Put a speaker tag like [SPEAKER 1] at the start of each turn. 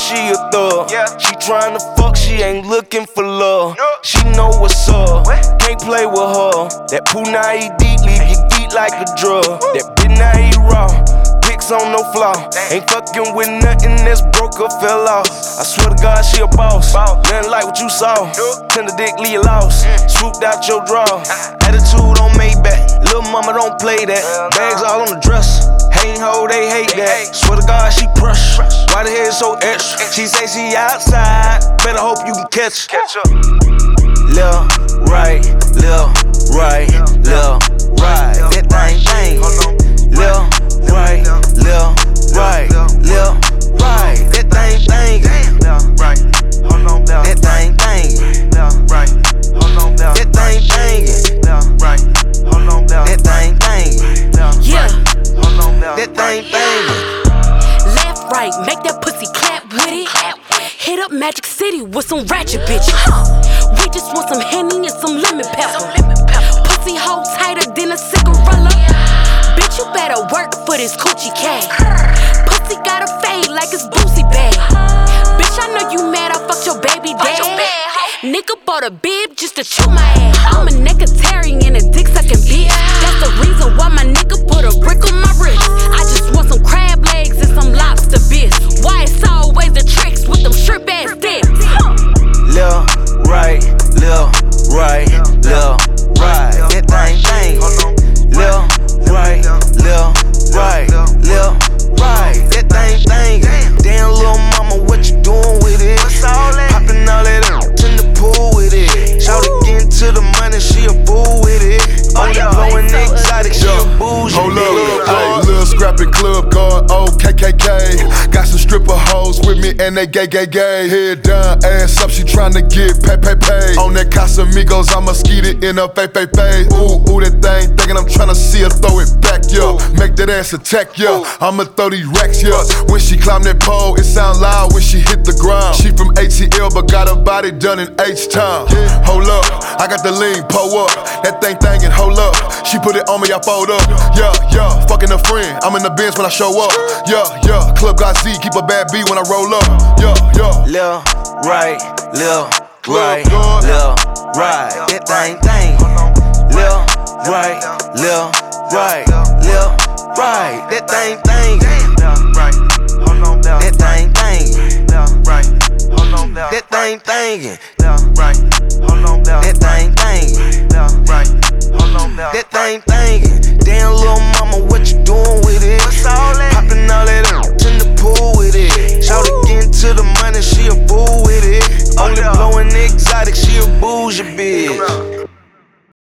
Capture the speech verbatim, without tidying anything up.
[SPEAKER 1] she a thug. She tryna fuck, she ain't looking for love. She know what's up, can't play with her. That poo now eat deep, leave you geek like a drug. That bitch now eat raw, pics on no flaw. Ain't fucking with nothing that's broke or fell off. I swear to God, she a boss. Nothing like what you saw. Tender dick, leave you lost. Swooped out your draw. Attitude on Maybach. Lil' mama don't play that. Bags all on the dresser. Hating hoe, they hate that. Swear to God, she pressure. Why the head so extra? She say she outside. Better hope you can catch her. Left, right, left, right, left, right. That thing, thing. Left, right, left, right, left, right. That thing, thing. Right, hold on, that thing, thing. Right, hold on, that thing, thing. Right, hold on, that thing, thing.
[SPEAKER 2] Yeah,
[SPEAKER 1] that thing, thing.
[SPEAKER 2] Left, right, make that pussy clap with it. Hit up Magic City with some ratchet bitches. We just want some Henny and some lemon pepper. Pussy hole tighter than a cigarella. Bitch, you better work for this coochie cash. Pussy got a fade like it's Boosie bag. Bitch, I know you mad I fucked your baby dad. Nigga bought a bib just to chew my ass. I'm a neckatarian and a dick sucking bitch. That's the reason why my nigga put a brick on my wrist. I just want some crab legs and some lobster bits. Why it's always the tricks with them strip ass dicks?
[SPEAKER 1] Left, right, left, right, left, right. That thing, thing. Left, right, left, right, left, right. That thing, thing. Damn, little mama, what you doing with it? Popping all that up in the pool with it. Shout again to the money, she a fool with it. Only blowing exotic, she a bougie.
[SPEAKER 3] Hold up, hey, little scrappy club going oh K K K. Got some stripper hoes with me and they gay, gay, gay. Head down, ass up, she tryna get pay, pay, pay. On that Casamigos, I'ma skeet it in her face, face, face. Ooh, ooh, that thing, thinking I'm tryna see her throw it back, yeah. Make that ass attack, yeah. I'ma throw these racks, yeah. When she climb that pole, it sound loud when she hit the ground. She from A T L, but got her body done in H-Town. Hold up, I got the lean, pull up. That thing thangin', hold up. She put it on me, I fold up. Yeah, yeah, fucking a friend. I'm in the Benz when I show up. Yeah, yeah, Club got Z, keep a bad beat when I roll up. Yeah, yeah.
[SPEAKER 1] Left, right, left, right, left, right. That thing, thing. Left, right, left, right, left, right. That thing, thing. Right, hold on, that thing, thing. Right, hold on, that thing, thing. Right, hold on, that thing, thing. Right, hold on, that thing, thing. Damn, little mama, what you doing with it? Popping